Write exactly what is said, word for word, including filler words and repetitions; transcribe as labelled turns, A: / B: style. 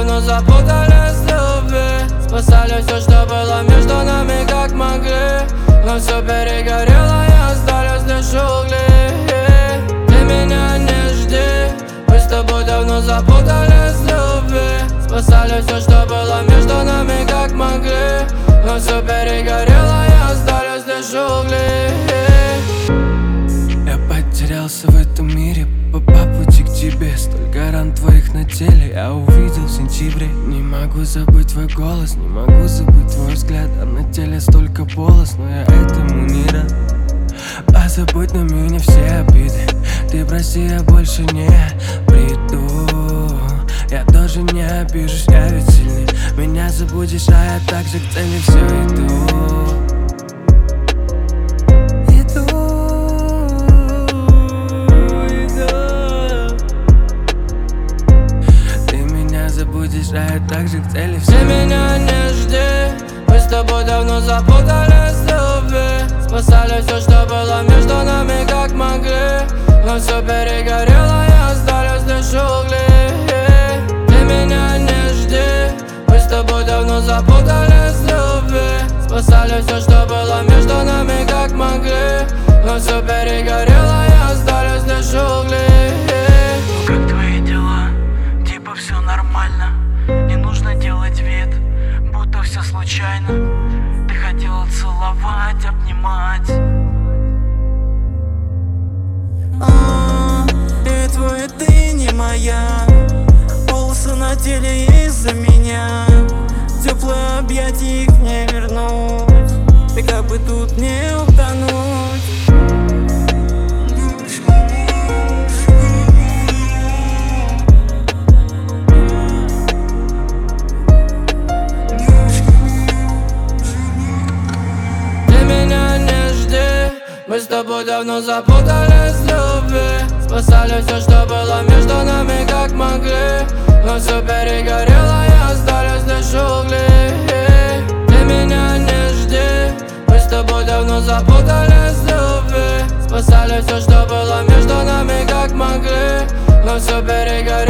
A: давно запутались в любви. Спасали все, что было между нами, как могли. Но все перегорело и остались лишь угли. Ты меня не жди, мы с тобой давно запутались в любви. Спасали все, что было между нами, как могли. Но все перегорело и остались лишь угли.
B: Я потерялся в этом мире по пути к тебе. Столько ран твоих на теле я увидел в сентябре. Не могу забыть твой голос, не могу забыть твой взгляд. А на теле столько полос, но я этому не рад. Позабудь на меня все обиды. Ты прости, я больше не приду. Я тоже не обижусь, я ведь сильный. Меня забудешь, а я так же к цели все иду. Забудешь, а я так же к цели все.
A: Ты меня не жди, мы с тобой давно запутались в любви. Спасали все, что было между нами, как могли. Но все перегорело и остались лишь угли. Ты меня не жди, мы с тобой давно запутались в любви. Спасали все, что было между нами, как могли. Но все перегорело и остались лишь угли.
C: Как твои дела? Типа все нормально. Не нужно делать вид, будто все случайно. Ты хотела целовать, обнимать. А, и твой, ты не моя. Волосы на теле из-за меня. Теплые объятия их не вернуть. Ты как бы тут не утонуть.
A: Мы с тобой давно запутались в любви. Спасали все, что было между нами, как могли. Но все перегорело и остались лишь угли. Ты меня не жди, мы с тобой давно запутались в любви. Спасали все, что было между нами, как могли. Но все перегорело.